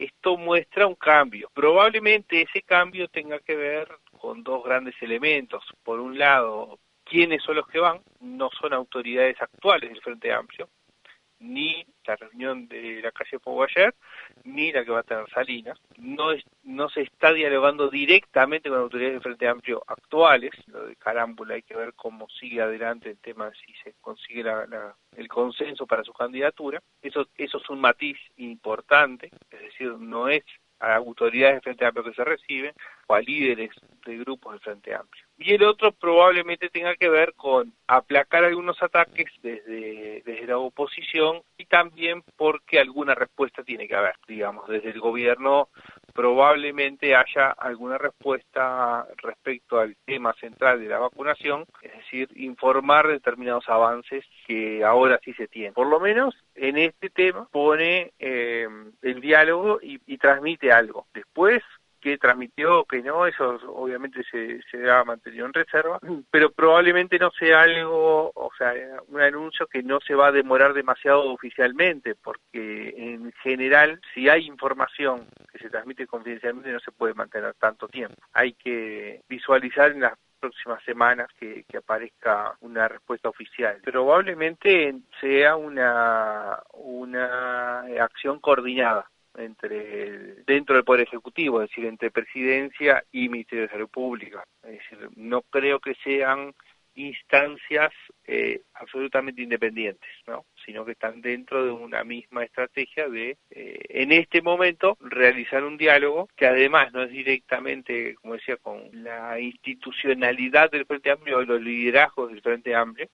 esto muestra un cambio. Probablemente ese cambio tenga que ver con dos grandes elementos. Por un lado, quiénes son los que van, no son autoridades actuales del Frente Amplio, ni la reunión de la calle Pou ayer, ni la que va a tener Salinas. No se está dialogando directamente con autoridades del Frente Amplio actuales. Lo de Carámbula hay que ver cómo sigue adelante el tema, si se consigue el consenso para su candidatura. Eso es un matiz importante, es decir, no es a autoridades del Frente Amplio que se reciben, o a líderes de grupos del Frente Amplio. Y el otro probablemente tenga que ver con aplacar algunos ataques desde la oposición, y también porque alguna respuesta tiene que haber, digamos, desde el gobierno probablemente haya alguna respuesta respecto al tema central de la vacunación, es decir, informar determinados avances que ahora sí se tienen. Por lo menos en este tema pone el diálogo y transmite algo. Después, qué transmitió, que no, eso obviamente se ha mantenido en reserva, pero probablemente no sea algo, o sea, un anuncio que no se va a demorar demasiado oficialmente, porque en general, si hay información que se transmite confidencialmente, no se puede mantener tanto tiempo. Hay que visualizar en las próximas semanas que aparezca una respuesta oficial. Probablemente sea una acción coordinada dentro del Poder Ejecutivo, es decir, entre Presidencia y Ministerio de Salud Pública. Es decir, no creo que sean instancias absolutamente independientes, ¿no? Sino que están dentro de una misma estrategia de, en este momento, realizar un diálogo que además no es directamente, como decía, con la institucionalidad del Frente Amplio o los liderazgos del Frente Amplio,